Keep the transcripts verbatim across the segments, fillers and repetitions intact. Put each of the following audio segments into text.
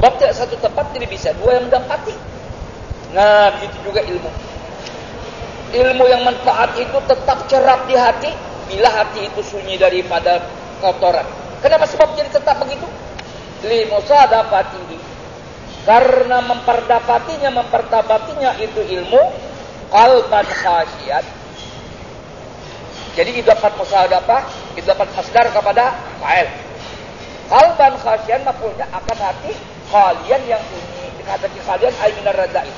Sebab tidak satu tempat tidak bisa dua yang mendapati. Nah, begitu juga ilmu. Ilmu yang manfaat itu tetap cerap di hati bila hati itu sunyi daripada kotoran. Kenapa sebab jadi tetap begitu? Li musadafatihi, karena memperdapatinya mempertabatinya itu ilmu qalban khasyiat. Jadi idapat musadafah, idapat masdar kepada fa'il. Qalban khasyian maf'ulnya akan hati khalian yang sunyi. Dikatakan khalian ay minar radza'i.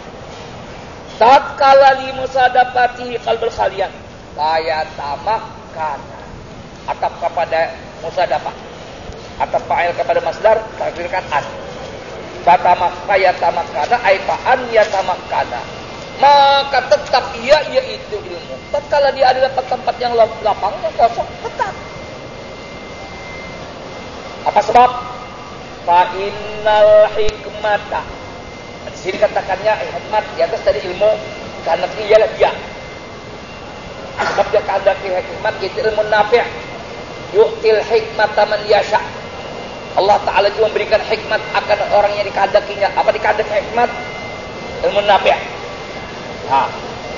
Tatkala li musadafatihi qalbul khalian, la tamakkana. Atap kepada musadafah. Atap fa'il kepada masdar takdirkan an. Tatamakkana yatamakkana ay fa'an yatamakkana. Maka tetap ia yaitu ilmu. Tatkala dia ada dapat tempat yang lapang, yang kosong, tetap. Apa sebab? Fa innal hikmata. Di sini katakannya hikmat di atas tadi ilmu, karena ialah dia. Sebab dia kehendaki hikmat itu ilmu nafi'. Yu'til hikmata man yasha. Allah Ta'ala juga memberikan hikmat akan orang yang dikehendakinya. Apa dikehendaki hikmat? Ilmu nafi'. Ha.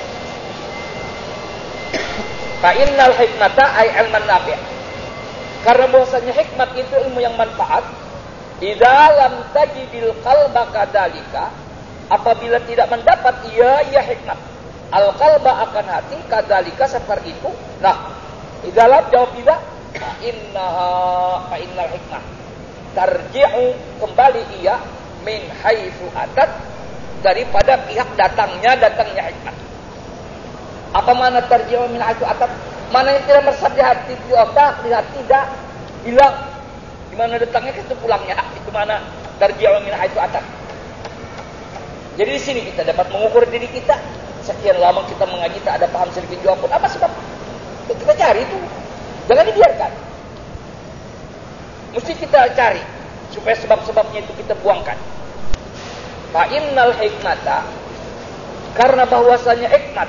Fa innal hikmata ay ilman nafi'. Karena bahwasanya hikmat itu ilmu yang manfaat. Idza lam tajidil qalba kadzalika, apabila tidak mendapat ia ia hikmat. Al qalba akan hati kadzalika seperti itu. Nah, idza lam jawab tidak, fa innaha fa innal hikmah tarji'u, kembali ia min haitsu atat, daripada pihak datangnya datangnya hikmat. Apa makna tarji'u min haitsu atat? Mana yang tidak meresap di hati, di otak, di hati tidak hilang. Di mana datangnya ke situ pulangnya. Itu mana tarji'u min haitsu atat. Jadi di sini kita dapat mengukur diri kita. Sekian lama kita mengaji tak ada paham sedikit jua pun. Apa sebab? Kita cari itu. Jangan dibiarkan. Mesti kita cari supaya sebab-sebabnya itu kita buangkan. Fa innal hikmata, karena bahwasanya hikmat,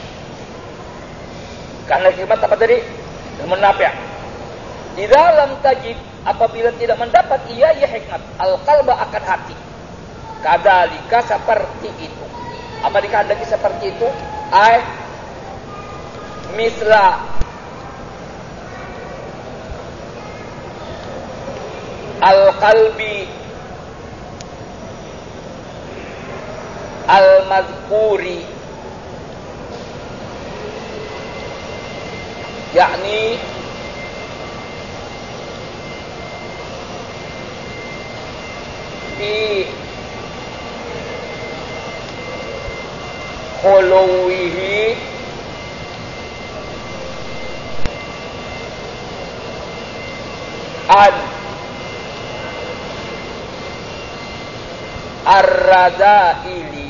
karena hikmat apa tadi? Ilmu nafi'. Di dalam tajid, apabila tidak mendapat ia ia hikmat, al-qalba akan hati. Kadzalika seperti itu. Apa dikehendaki seperti itu? Ai misla al-qalbi al-mazkuri, yakni fi khuluwihi an ar-radzaili.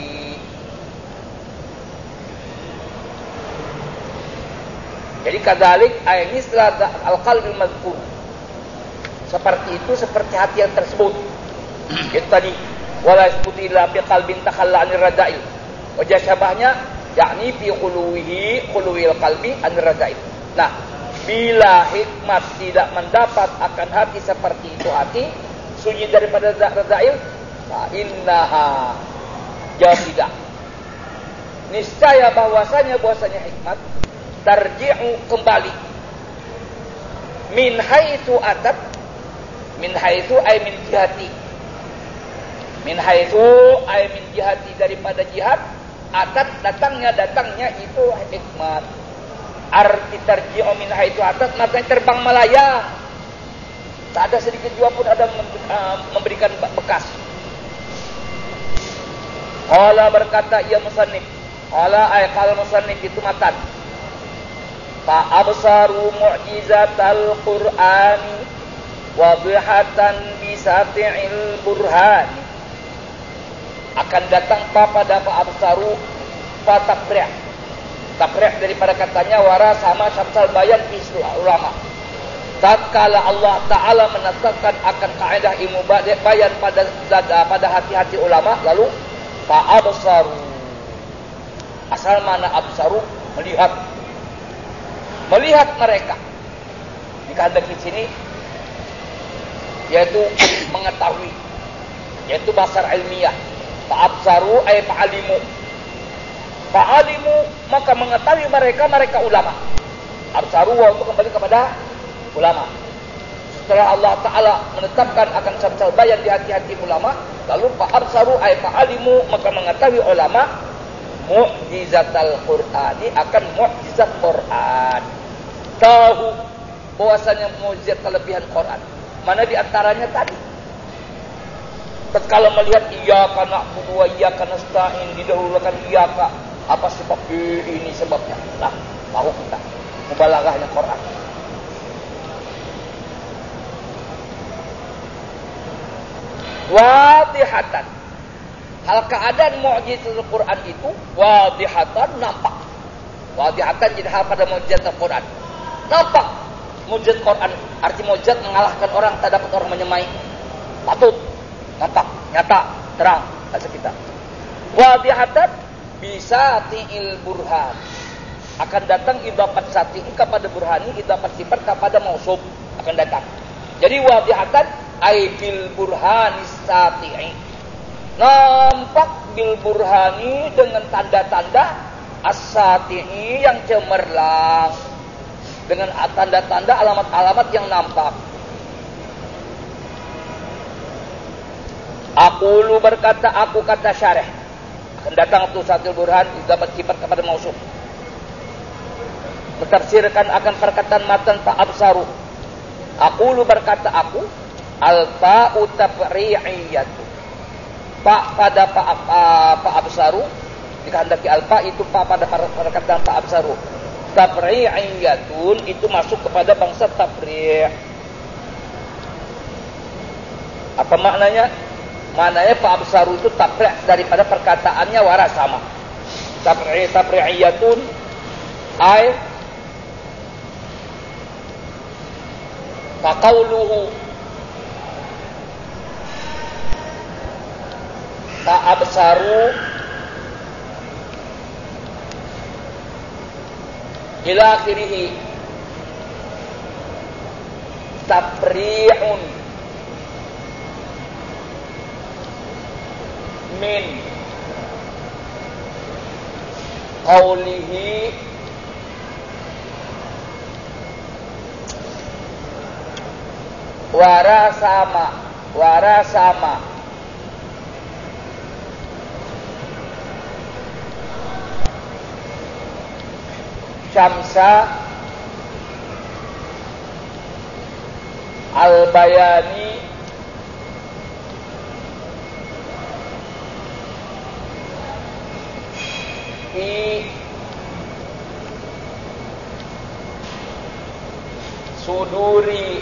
Jadi kadzalik ay misla al-qalbil mazkur. Seperti itu, seperti hati yang tersebut. Itu tadi wala yasbutu illa bi qalbin takhalla 'anir radzail. Wajah syabahnya yakni fi khuluwihi khuluwil qalbi 'anir radzail. Nah, bila hikmat tidak mendapat akan hati seperti itu, hati sunyi daripada radzail, fa innaha, jawab tidak. Niscaya bahwasanya bahwasanya hikmat tarji'u, kembali, min haitsu atat, min haitsu ay min jihati, min haitsu ay min jihati, daripada jihad, atat datangnya datangnya itu hikmat. Arti tarji'u min haitsu atat maknanya terbang melayang, tak ada sedikit jua pun ada memberikan bekas. Qala berkata ia musannif, qala ay qala musannif itu matan. Fa absaru mu'jizatal Qur'ani wadhihatan bisati'il burhani. Akan datang pada fa absaru fa takrih. Takrih daripada katanya wara sama syamsal bayan istilah ulama. Tatkala Allah Ta'ala menetapkan akan kaidah ilmu bayan pada pada hati-hati ulama, lalu fa absaru. Asal mana absaru? Melihat. Melihat mereka. Dikehendaki di sini yaitu mengetahui. yaitu basar ilmiah. Fa'absaru ay fa'alimu. Fa'alimu maka mengetahui mereka mereka ulama. Absaru wa untuk kembali kepada ulama. Setelah Allah Ta'ala menetapkan akan samsal bayan di hati-hati ulama, lalu fa'absaru ay fa'alimu maka mengetahui ulama mu'jizatal Qur'ani akan mu'jizat Qur'an. Tahu bahwasanya mu'jizat kelebihan Qur'an. Mana di antaranya tadi? Tatkala melihat iyyaka na'budu wa iyyaka nasta'in didahulukan iyyaka, apa sebab ini sebabnya? Nah, tahu kita mubalaghahnya Quran. Wadihatan. Hal keadaan mukjizat Al-Quran itu wadihatan nampak. Wadihatan jadi hal pada mukjizat Al-Quran. Nampak mukjizat Quran, arti mukjizat mengalahkan orang, tak dapat orang menyemai. Patut, nampak, nyata, terang bahasa kita. Wadihatan bisa tiil burhan. Akan datang idafat sati kepada burhani, idafat sifat kepada mausuf akan datang. Jadi wadihatan ay bil burhani sati'i. Nampak bil burhani dengan tanda-tanda as-sati'i yang cemerlang, dengan tanda-tanda alamat-alamat yang nampak. Aku lu berkata, aku kata syarih. Akan datang tu satil burhan dapat sifat kepada mausuf. Mentafsirkan akan perkataan matan fa absaru. Aku lu berkata aku al-fa'u tafri'iyatu. Fa pada fa fa absaru dikehendaki alfa itu fa pada perkataan fa absaru. Tafri'iyatun itu masuk kepada bangsa tafri'. Apa maknanya? Maknanya fa absaru itu tafri' daripada perkataannya waras sama. Tafri' tafri'iyatun ay faqauluhu ta'absaru ila akhirih tapri'un min qawlihi warasama warasama syamsa al-bayani fi suduri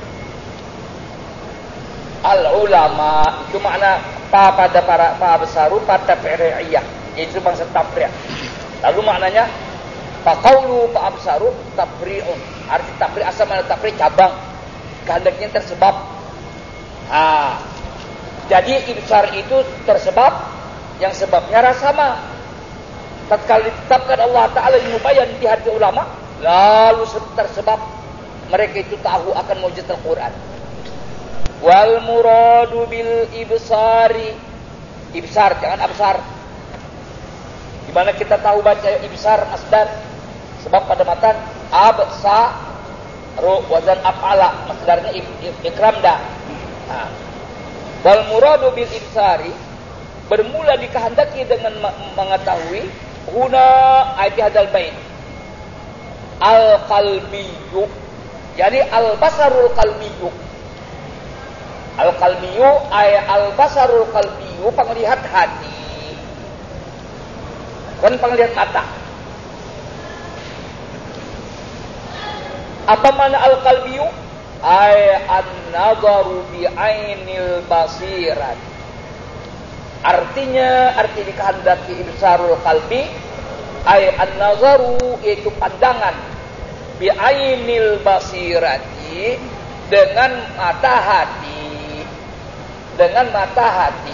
al-ulama. Itu makna pa pada para pa besaru pada periyah, yaitu bangsa tafri'. Lalu maknanya faqaulu fa absaru tafri'un. Arti tafri' asal mana tafri' cabang. Kehendaknya tersebab. Ah. Jadi ibsar itu tersebab yang sebabnya rasama. Tatkala ditetapkan Allah Ta'ala mubayyan di hati ulama, lalu tersebab mereka itu tahu akan mujizat Al-Quran. Wal muradu bil ibsari, ibsar jangan absar. Di mana kita tahu baca ibsar masdar, sebab pada matan absaru wazan af'ala, masdarnya ikram dah. Nah. Wal muradu bil ibsari bermula dikehendaki dengan mengetahui huna ayat hadal bait al qalbiyyu, yani al basarul qalbiyyu. Al qalbiyyu ay al basarul qalbiyyu, penglihat hati, bukan penglihat mata. Apa makna al qalbiyyu? Ay an-nazaru bi ainil basirat. Artinya, arti dikehendaki ibsarul qalbi ay an-nazaru, yaitu pandangan, bi ainil basirati, dengan mata hati, dengan mata hati,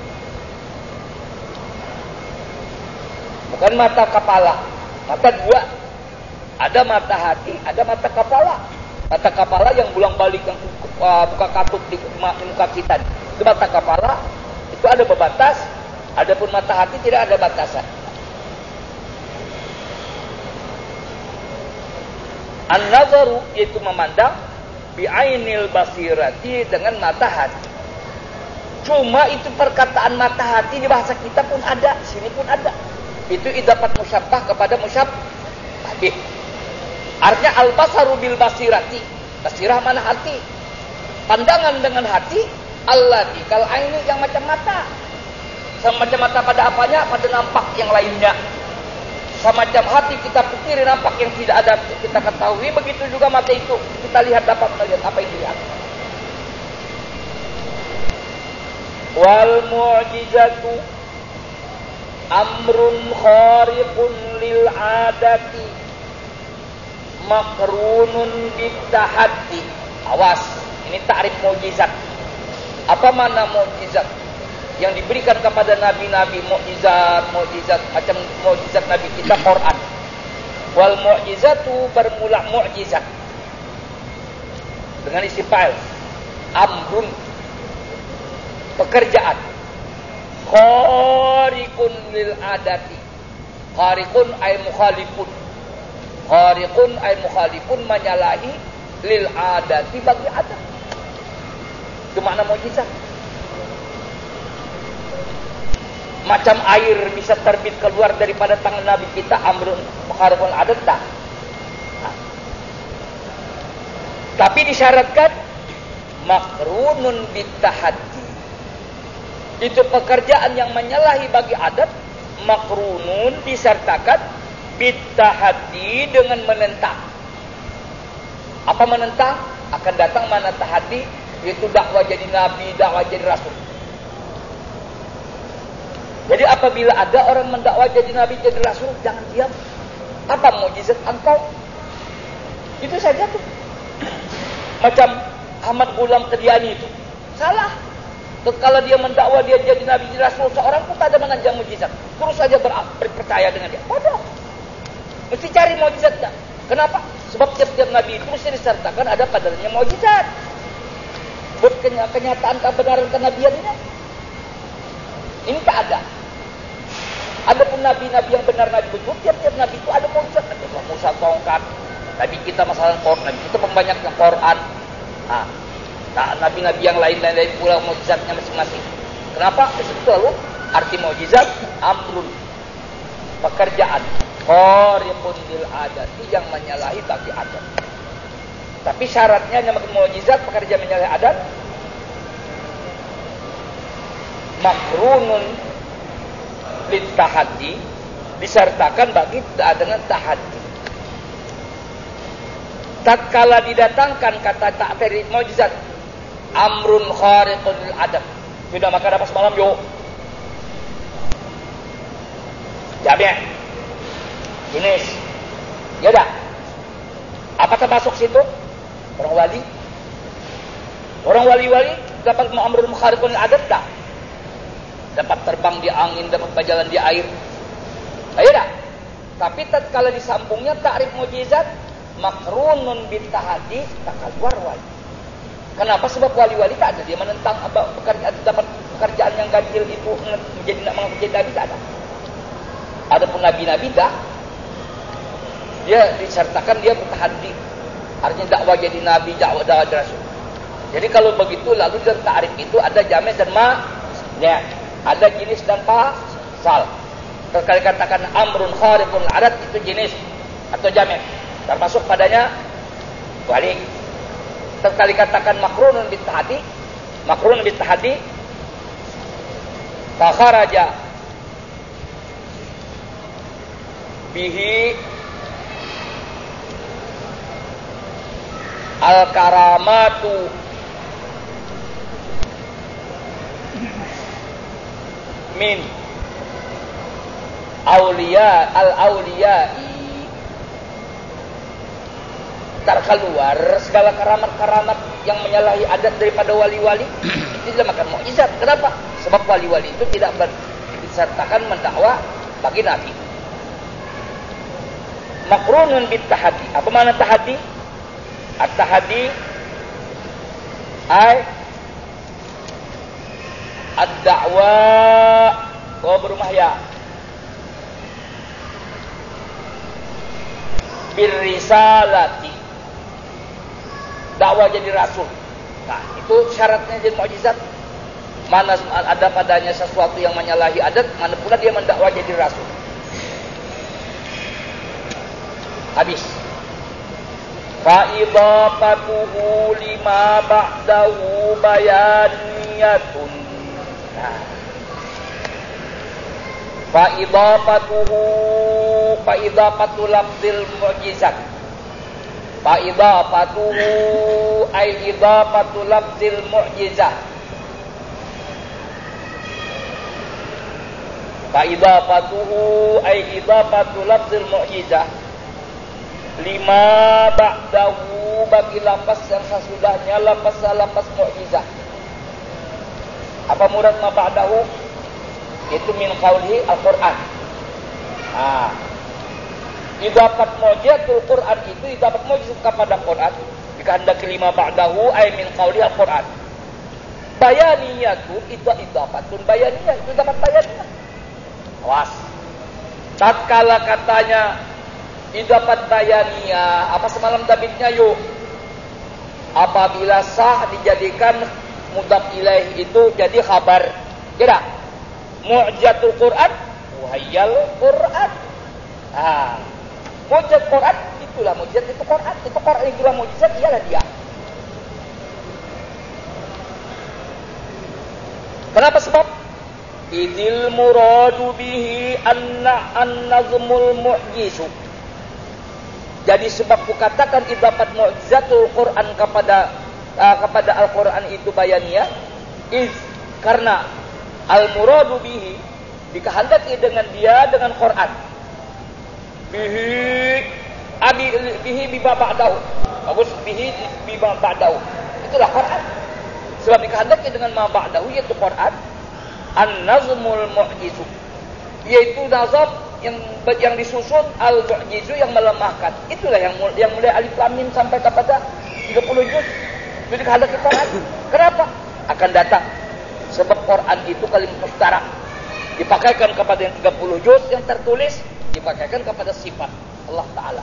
bukan mata kepala. Mata dua, ada mata hati, ada mata kepala. Mata kepala yang bulang balik, yang uh, buka katup di muka kita, itu mata kepala. itu ada batas, adapun mata hati tidak ada batasan. An-nazaru yaitu memandang bi'ainil basirati dengan mata hati. Cuma itu perkataan mata hati di bahasa kita pun ada, sini pun ada. Itu idapat musyabbah kepada musyabbah. Artinya al-basaru bil basirati. Basirah mana hati? Pandangan dengan hati, allati kal aini yang macam mata. Semacam mata pada apanya? Pada nampak yang lainnya. Semacam hati kita pikir nampak yang tidak ada kita ketahui, begitu juga mata itu kita lihat dapat melihat apa yang dilihat. Wal mu'jizatu amrun khariqun lil adati makrunun bitahaddi. Awas, ini ta'rif mukjizat. Apa makna mukjizat? Yang diberikan kepada nabi-nabi, mukjizat, mukjizat macam mukjizat nabi kita Quran. Wal mu'jizatu bermula mukjizat dengan isi fa'il. Amrun pekerjaan. Khariqun lil adati. Khariqun ay mukhalifun. Khariqun ay mukhalifun menyalahi lil adati bagi adat. Itu makna mukjizat. Macam air bisa terbit keluar daripada tangan Nabi kita, amrun mukhalifun adat tak. Nah. Tapi disyaratkan makrunun bitahaddi. Itu pekerjaan yang menyalahi bagi adat, makrunun disertakan bitahaddi dengan menentang. Apa menentang? Akan datang mana tahaddi, yaitu dakwah jadi nabi, dakwah jadi rasul. Jadi apabila ada orang mendakwah jadi nabi, jadi rasul, jangan diam. Apa mukjizat engkau? Itu saja tuh. Macam Ahmad Gulam Qadiani itu. Salah. Kalau dia mendakwa dia jadi nabi, jadi rasul, seorang pun tak ada mengajar mukjizat. Terus saja ber, berpercaya dengan dia. Bodoh. Mesti cari mukjizatnya. Kenapa? Sebab tiap-tiap nabi itu mesti disertakan ada padanya mukjizat. Buat kenyataan kebenaran kenabiannya. Ini tak ada. Adapun nabi-nabi yang benar nabi betul, tiap-tiap nabi itu ada mukjizat. Nabi Musa tongkat, nabi kita masalah Quran, nabi kita pembanyaknya Quran. Nah, nah, nabi-nabi yang lain-lain pula mukjizatnya masing-masing. Kenapa? Itu lalu arti mukjizat amrun, pekerjaan khariqun lil adati yang menyalahi bagi adat. Tapi syaratnya yang mukjizat pekerjaan menyalahi adat makrunun litahaddi disertakan bagi dengan tahaddi. Tatkala didatangkan kata ta'rif mukjizat amrun khariqun lil adat, sudah makan apa semalam yuk? Jami' jenis. Ya dah. Apa termasuk situ? Orang wali. Orang wali-wali dapat amrun khariqun lil adat dah. Dapat terbang di angin, dapat berjalan di air. Ayo dah. Tapi tatkala disambungnya ta'rif mukjizat makrunun bitahaddi, tak keluar wali. Kenapa? Sebab wali-wali tak ada dia menentang apa pekerjaan, dapat pekerjaan yang ganjil itu menjadi nak menjadi nabi tak ada. Adapun nabi-nabi dah dia disertakan dia bertahaddi. Artinya dakwah jadi nabi, dakwah dakwah rasul. Jadi kalau begitu lalu dalam ta'rif itu ada jami' dan ma, ya. Ada jenis dan pasal. Terkali katakan amrun khariqun adat itu jenis atau jami'. Termasuk padanya wali. Terkali katakan makrunun bitahaddi, makrunun bitahaddi fa kharaja bihi al-karamatu min aulia al-auliya'i, terkeluar segala karamat-karamat yang menyalahi adat daripada wali-wali. Itu dinamakan mukjizat. Kenapa? Sebab wali-wali itu tidak disertakan mendakwa bagi nabi. Makrunun bitahaddi. Apa makna tahaddi? At-tahaddi ay ad-da'wa wa berumah ya birrisalati, dakwah jadi rasul. Nah, itu syaratnya jadi mukjizat. Mana ada padanya sesuatu yang menyalahi adat, mana pula dia mendakwa jadi rasul. Habis. Fa idhafatuhu lima ba'dahu bayaniyatun. Nah. Fa idhafatuhu fa idhafatu lafzil mu'jizat. Fa idhafatuhu ay idhafatu lafzil mu'jizat. Fa idhafatuhu ay idhafatu lafzil mu'jizah lima ba'dahu bagi lafaz yang sesudahnya lafaz-lafaz mu'jizah. Apa murad ma ba'dahu? Itu min qaulhi Al-Qur'an. Ah. Idafat mu'jizatul Qur'an itu idafat mu'jizat kepada Qur'an. Jika hendak lima ba'dahu ay min qaulhi Al-Qur'an. Bayaniyatu itu idafatun bayaniyah, itu dapat bayaniyah. Awas. Tatkala katanya idapat bayaniyah, apa semalam tabitnya yuk? Apabila sah dijadikan mudhaf ilaih itu jadi khabar. Kira mu'jizatul Quran, muhayyal Quran. Ah. Mu'jizat Quran itulah mu'jizat itu Quran, itu Quran itulah mu'jizat, ialah dia. Kenapa sebab? Idil muradu bihi anna an-nazmul mu'jizu. Jadi sebab kukatakan idafat mu'jizatul Quran kepada uh, kepada Al-Quran itu bayaniyah is karena al-muradu bihi dikehendaki dengan dia dengan Quran. Bihi abi bihi bi ba'dahu. Bagus, bihi bi ba'dahu. Itulah Quran. Sebab dikehendaki dengan ma ba'dahu yaitu Quran. An-nazmul mu'jizu, yaitu nazam yang yang disusun, al-mu'jizu yang melemahkan. Itulah yang yang mulai alif lam mim sampai kepada tiga puluh juz. Jadi kehendak Quran. Kenapa? Akan datang sebab Quran itu kalimat mustarak. Dipakaikan kepada yang tiga puluh juz yang tertulis, dipakaikan kepada sifat Allah Ta'ala.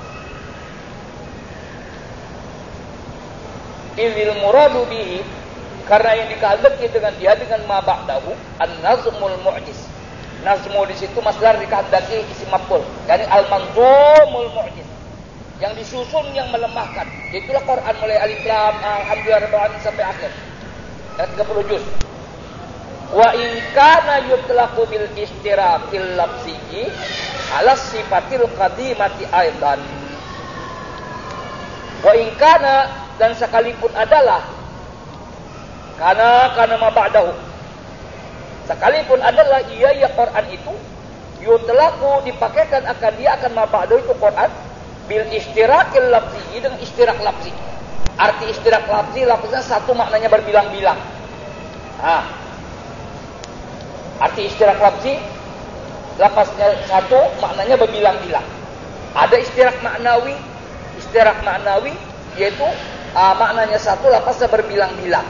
Ilil muradu bihi, karena yang dikehendaki dengan dia dengan ma ba'dahu an-nazmul mu'jiz. Nazmu di situ masdar dikehendaki isim maf'ul, yakni al-manzumul mu'jiz. Yang disusun yang melemahkan. Itulah Quran mulai alif lam alhamdulillah rabbil alamin sampai akhir. Dan tiga puluh juz. Wa in kana yutlaqu bil istiraqil lafzi ala sifatil qadimati aidan. Wa in kana, dan sekalipun adalah karena karena ma ba'dahu, sekalipun adalah ia ya Quran itu yutlaqu dipakaikan akan dia akan ma ba'dahu itu Quran bil istiraqil lafzi, dengan istirak lafzi. Arti istirak lafzi, lafznya satu maknanya berbilang-bilang. Ah. Arti istirak lafzi, lafaznya satu maknanya berbilang-bilang. Ada istirak maknawi, istirak maknawi yaitu uh, maknanya satu, lafaznya berbilang-bilang.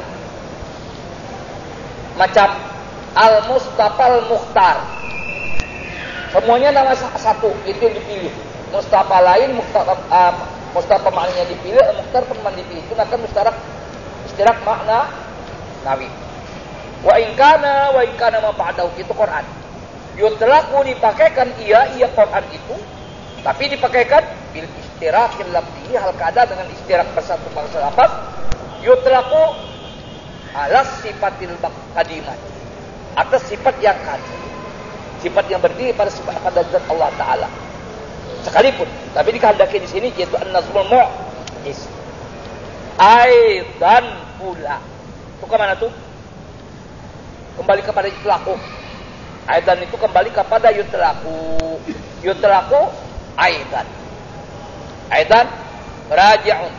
Macam Al-Mustafa Al-Mukhtar. Semuanya nama satu, itu yang dipilih. Mustafa lain, Mustafa, uh, Mustafa maknanya dipilih, Al-Mukhtar teman dipilih. Itu akan mustarak istirak makna nawi. Wa in kana wa in kana ma ba'dahu, itu Quran. Yutlaqu dipakaikan ia ia Quran itu, tapi dipakaikan bil istiraqil lafzi, hal kada dengan istirak bersatu bangsa lafaz. Yutlaqu ala sifatil qadimat, atas sifat yang qadim, sifat yang berdiri pada sifat pada zat Allah Taala sekalipun, tapi dikehendaki di sini yaitu an-nazmul mu'jiz. Aidan pula, itu ke mana tuh? Kembali kepada yutlaqu. Aidan itu kembali kepada yutlaqu. Yutlaqu aidan. Aidan raji'un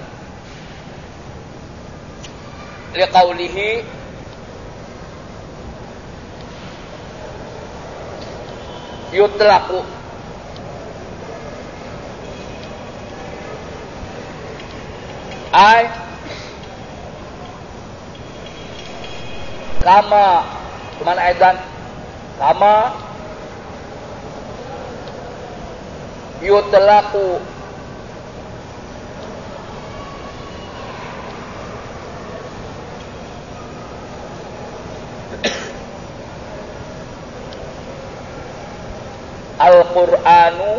liqaulihi yutlaqu ay kama Cuman aidan kama yutlaqu Al-Qur'anu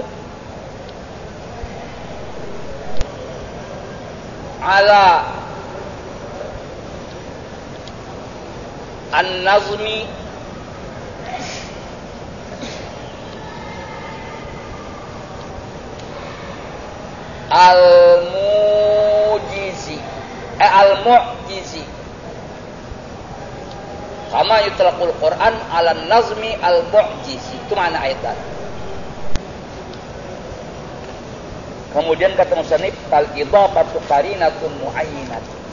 ala an-nazmi al-mujizi eh, al-mu'jizi kama yutlaqul Qur'an ala nazmi al-mu'jizi. Itu makna ayat tadi. Kemudian kata musannif, fal idhafatu qarinatun muayyinatun.